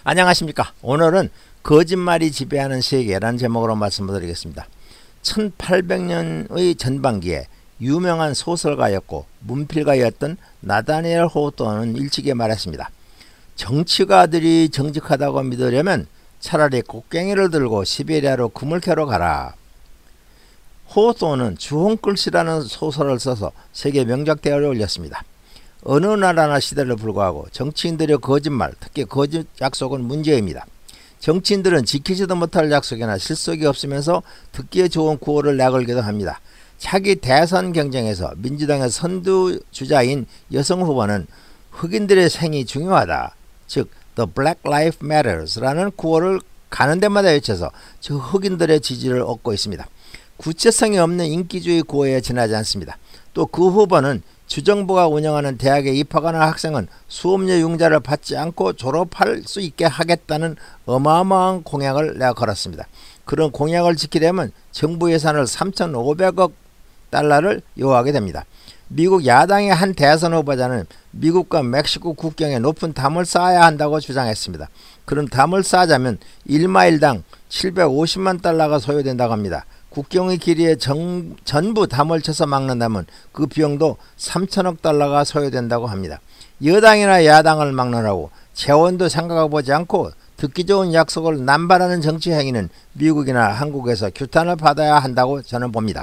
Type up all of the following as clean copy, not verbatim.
안녕하십니까. 오늘은 거짓말이 지배하는 세계라는 제목으로 말씀드리겠습니다. 1800년의 전반기에 유명한 소설가였고 문필가였던 나다니엘 호토는 일찍이 말했습니다. 정치가들이 정직하다고 믿으려면 차라리 곡괭이를 들고 시베리아로 금을 캐러 가라. 호토는 주홍글씨라는 소설을 써서 세계 명작대회를 올렸습니다. 어느 나라나 시대를 불구하고 정치인들의 거짓말, 특히 거짓 약속은 문제입니다. 정치인들은 지키지도 못할 약속이나 실속이 없으면서 듣기에 좋은 구호를 내걸기도 합니다. 차기 대선 경쟁에서 민주당의 선두주자인 여성 후보는 흑인들의 생이 중요하다, 즉 The Black Lives Matters라는 구호를 가는 데마다 외쳐서 저 흑인들의 지지를 얻고 있습니다. 구체성이 없는 인기주의 구호에 지나지 않습니다. 또 그 후보는 주정부가 운영하는 대학에 입학하는 학생은 수업료 융자를 받지 않고 졸업할 수 있게 하겠다는 어마어마한 공약을 내가 걸었습니다. 그런 공약을 지키려면 정부 예산을 3,500억 달러를 요구하게 됩니다. 미국 야당의 한 대선 후보자는 미국과 멕시코 국경에 높은 담을 쌓아야 한다고 주장했습니다. 그럼 담을 쌓자면 1마일당 750만 달러가 소요된다고 합니다. 국경의 길이에 전부 담을 쳐서 막는다면 그 비용도 3천억 달러가 소요된다고 합니다. 여당이나 야당을 막론하고 재원도 생각해보지 않고 듣기 좋은 약속을 남발하는 정치 행위는 미국이나 한국에서 규탄을 받아야 한다고 저는 봅니다.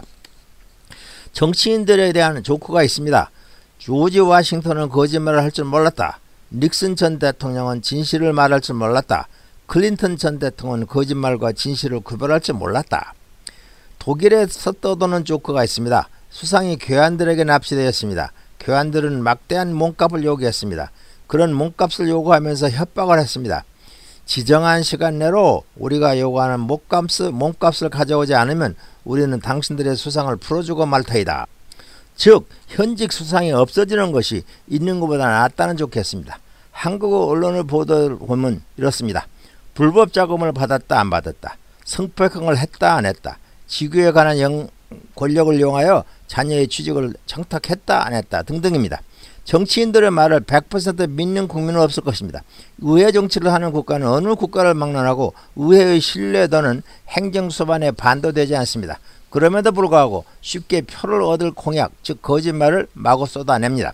정치인들에 대한 조크가 있습니다. 조지 워싱턴은 거짓말을 할 줄 몰랐다. 닉슨 전 대통령은 진실을 말할 줄 몰랐다. 클린턴 전 대통령은 거짓말과 진실을 구별할 줄 몰랐다. 독일에서 떠도는 조크가 있습니다. 수상이 교환들에게 납치되었습니다. 교환들은 막대한 몸값을 요구했습니다. 그런 몸값을 요구하면서 협박을 했습니다. 지정한 시간 내로 우리가 요구하는 몸값을 가져오지 않으면 우리는 당신들의 수상을 풀어주고 말 터이다. 즉 현직 수상이 없어지는 것이 있는 것보다 낫다는 조크였습니다. 한국 언론의 보도를 보면 이렇습니다. 불법 자금을 받았다 안 받았다, 성폭행을 했다 안 했다, 지구에 관한 권력을 이용하여 자녀의 취직을 청탁했다 안 했다 등등입니다. 정치인들의 말을 100% 믿는 국민은 없을 것입니다. 의회 정치를 하는 국가는 어느 국가를 막론하고 의회의 신뢰도는 행정수반에 반도되지 않습니다. 그럼에도 불구하고 쉽게 표를 얻을 공약, 즉 거짓말을 마구 쏟아냅니다.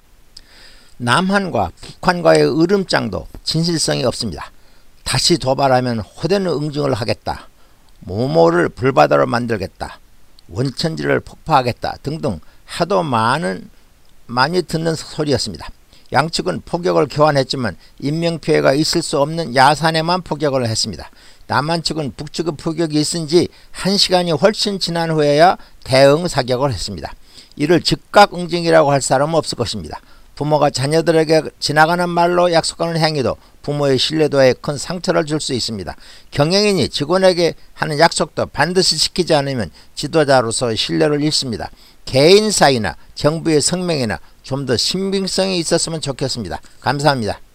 남한과 북한과의 으름장도 진실성이 없습니다. 다시 도발하면 호되는 응징을 하겠다, 모모를 불바다로 만들겠다, 원천지를 폭파하겠다 등등 하도 많이 듣는 소리였습니다. 양측은 포격을 교환했지만 인명피해가 있을 수 없는 야산에만 포격을 했습니다. 남한 측은 북측의 포격이 있은 지 1시간이 훨씬 지난 후에야 대응 사격을 했습니다. 이를 즉각 응징이라고 할 사람은 없을 것입니다. 부모가 자녀들에게 지나가는 말로 약속하는 행위도 부모의 신뢰도에 큰 상처를 줄 수 있습니다. 경영인이 직원에게 하는 약속도 반드시 지키지 않으면 지도자로서 신뢰를 잃습니다. 개인 사이나 정부의 성명이나 좀 더 신빙성이 있었으면 좋겠습니다. 감사합니다.